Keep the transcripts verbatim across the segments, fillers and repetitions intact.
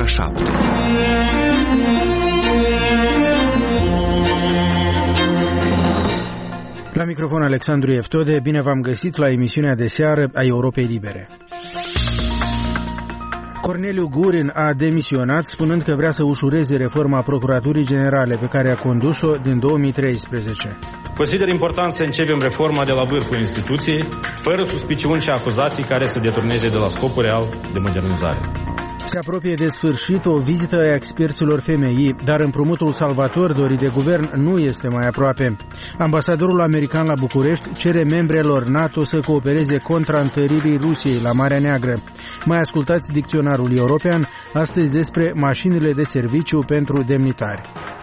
șapte. La microfon Alexandru Eftode, bine v-am găsit la emisiunea de seară a Europei Libere. Corneliu Gurin a demisionat spunând că vrea să ușureze reforma Procuraturii Generale pe care a condus-o din două mii treisprezece. Consider important să începem reforma de la vârful instituției, fără suspiciuni și acuzații care să deturneze de la scopul real de modernizare. Se apropie de sfârșit o vizită a experților F M I, dar împrumutul salvator dorit de guvern nu este mai aproape. Ambasadorul american la București cere membrelor NATO să coopereze contra întăririi Rusiei la Marea Neagră. Mai ascultați dicționarul european astăzi despre mașinile de serviciu pentru demnitari.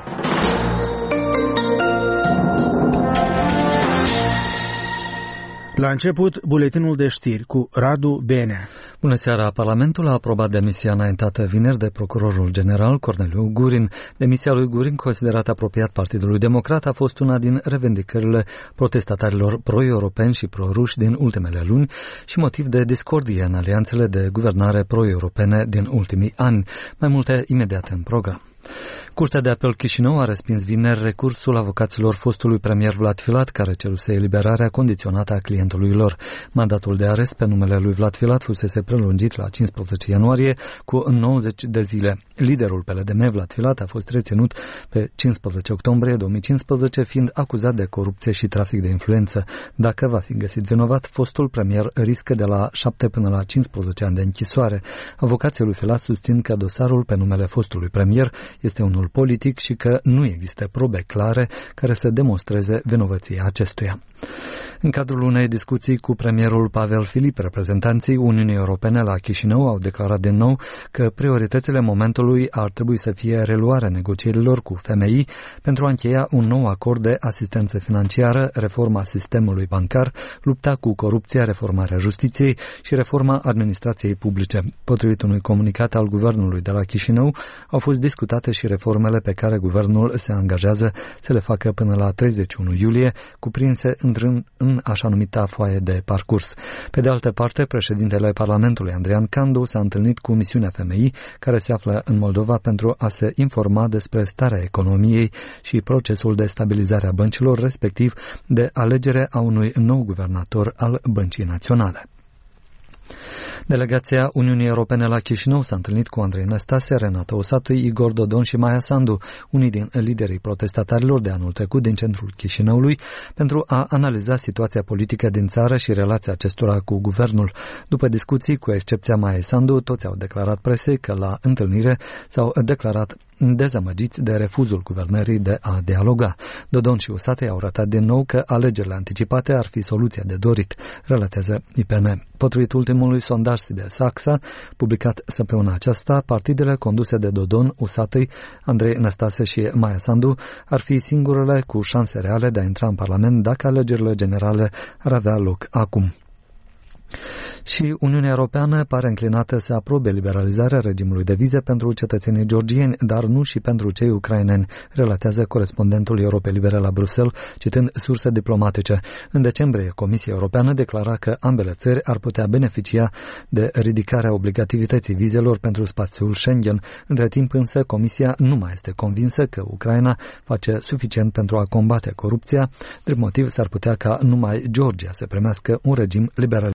La început, buletinul de știri cu Radu Benea. Bună seara! Parlamentul a aprobat demisia înaintată vineri de procurorul general Corneliu Gurin. Demisia lui Gurin, considerat apropiat Partidului Democrat, a fost una din revendicările protestatarilor pro-europeni și pro-ruși din ultimele luni și motiv de discordie în alianțele de guvernare pro-europene din ultimii ani. Mai multe imediat în program. Curtea de apel Chișinău a respins vineri recursul avocaților fostului premier Vlad Filat, care ceruse eliberarea condiționată a clientului lor. Mandatul de arest pe numele lui Vlad Filat fusese prelungit la cincisprezece ianuarie cu nouăzeci de zile. Liderul P L D M, Vlad Filat, a fost reținut pe cincisprezece octombrie două mii cincisprezece, fiind acuzat de corupție și trafic de influență. Dacă va fi găsit vinovat, fostul premier riscă de la șapte până la cincisprezece ani de închisoare. Avocații lui Filat susțin că dosarul pe numele fostului premier este unul politic și că nu există probe clare care să demonstreze vinovăția acestuia. În cadrul unei discuții cu premierul Pavel Filip, reprezentanții Uniunii Europene la Chișinău au declarat din nou că prioritățile momentului ar trebui să fie reluarea negocierilor cu F M I pentru a încheia un nou acord de asistență financiară, reforma sistemului bancar, lupta cu corupția, reformarea justiției și reforma administrației publice. Potrivit unui comunicat al guvernului de la Chișinău, au fost discutate și reformele pe care guvernul se angajează să le facă până la treizeci și unu iulie, cuprinse în, în așa numita foaie de parcurs. Pe de altă parte, președintele Parlamentului, Andrian Candu, s-a întâlnit cu misiunea F M I, care se află în Moldova pentru a se informa despre starea economiei și procesul de stabilizare a băncilor, respectiv de alegerea a unui nou guvernator al Băncii Naționale. Delegația Uniunii Europene la Chișinău s-a întâlnit cu Andrei Năstase, Renata Osatui, Igor Dodon și Maia Sandu, unii din liderii protestatarilor de anul trecut din centrul Chișinăului, pentru a analiza situația politică din țară și relația acestora cu guvernul. După discuții, cu excepția Maia Sandu, toți au declarat presei că la întâlnire s-au declarat dezamăgiți de refuzul guvernării de a dialoga. Dodon și Osatui au arătat din nou că alegerile anticipate ar fi soluția de dorit, relatează I P N. Potrivit ultimului sondaj de Saxa, publicat săptămâna aceasta, partidele conduse de Dodon, Osatui, Andrei Năstase și Maia Sandu ar fi singurele cu șanse reale de a intra în Parlament dacă alegerile generale ar avea loc acum. Și Uniunea Europeană pare înclinată să aprobe liberalizarea regimului de vize pentru cetățenii georgieni, dar nu și pentru cei ucraineni, relatează corespondentul Europei Libere la Bruxelles, citând surse diplomatice. În decembrie, Comisia Europeană declara că ambele țări ar putea beneficia de ridicarea obligativității vizelor pentru spațiul Schengen. Între timp însă, Comisia nu mai este convinsă că Ucraina face suficient pentru a combate corupția. Drept motiv, s-ar putea ca numai Georgia să primească un regim liberal